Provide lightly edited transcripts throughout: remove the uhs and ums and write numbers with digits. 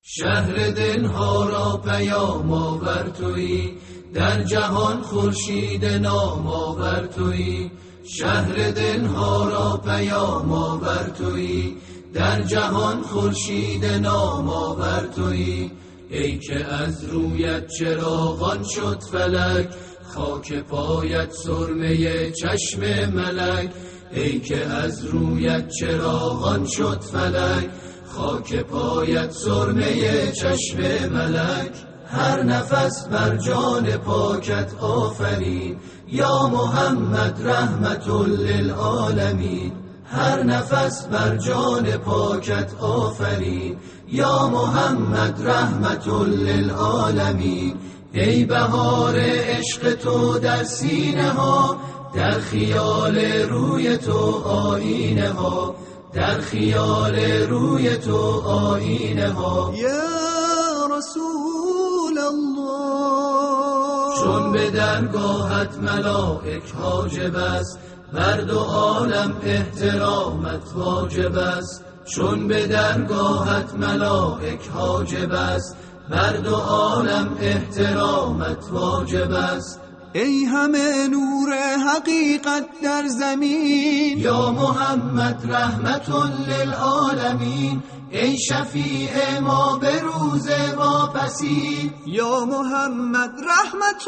شهر دلها را پیام آور تویی، در جهان خورشید نام آور تویی. شهر دلها را پیام آور تویی، در جهان خورشید نام آور تویی. ای که از رویت چراغان شد فلک، خاک پایت سرمه چشم ملک. ای که از رویت چراغان شد فلک، خاک پایت سرمه چشم ملک. هر نفس بر جان پاکت آفرین، یا محمد رحمت للعالمین. هر نفس بر جان پاکت آفرین، یا محمد رحمت للعالمین. ای بهار عشق تو در سینه ها، در خیال روی تو آینه ها، در خیال روی تو آینه ها. یا رسول الله، چون به درگاهت ملائک حاجب است، بر دو عالم احترامت واجب است. چون به درگاهت ملائک حاجب است، بر دو عالم احترامت واجب است. ای همه نور حقیقت در زمین، یا محمد رحمت للعالمین. ای شفیع ما به روز واپسی، یا محمد رحمت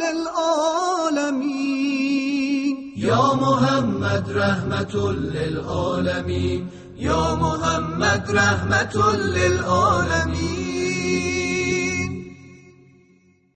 للعالمین. یا محمد رحمت للعالمین، یا محمد رحمت للعالمین.